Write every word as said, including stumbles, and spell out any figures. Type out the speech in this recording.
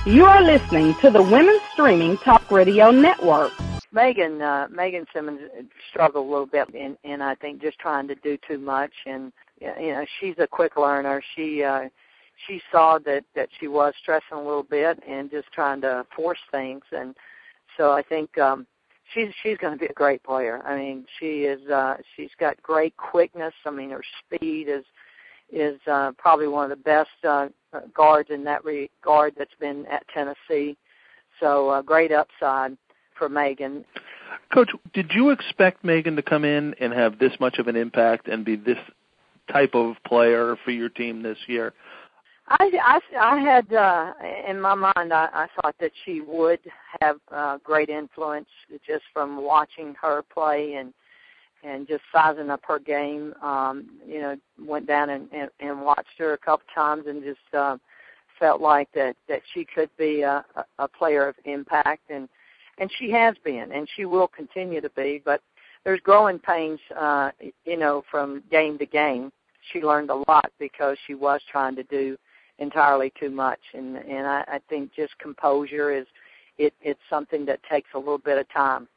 You are listening to the Women's Streaming Talk Radio Network. Megan, uh, Megan Simmons struggled a little bit, and, and I think just trying to do too much. And you know, she's a quick learner. She uh, she saw that, that she was stressing a little bit and just trying to force things. And so I think um, she's she's going to be a great player. I mean, she is. Uh, she's got great quickness. I mean, her speed is is uh, probably one of the best uh, guards in that regard that's been at Tennessee. So uh, great upside for Megan. Coach, did you expect Megan to come in and have this much of an impact and be this type of player for your team this year? I, I, I had, uh, in my mind, I, I thought that she would have uh, great influence just from watching her play and and just sizing up her game. Um, you know, went down and, and, and watched her a couple times and just uh, felt like that, that she could be a, a player of impact. And, and she has been, and she will continue to be. But there's growing pains, uh, you know, from game to game. She learned a lot because she was trying to do entirely too much. And, and I, I think just composure is it, it's something that takes a little bit of time.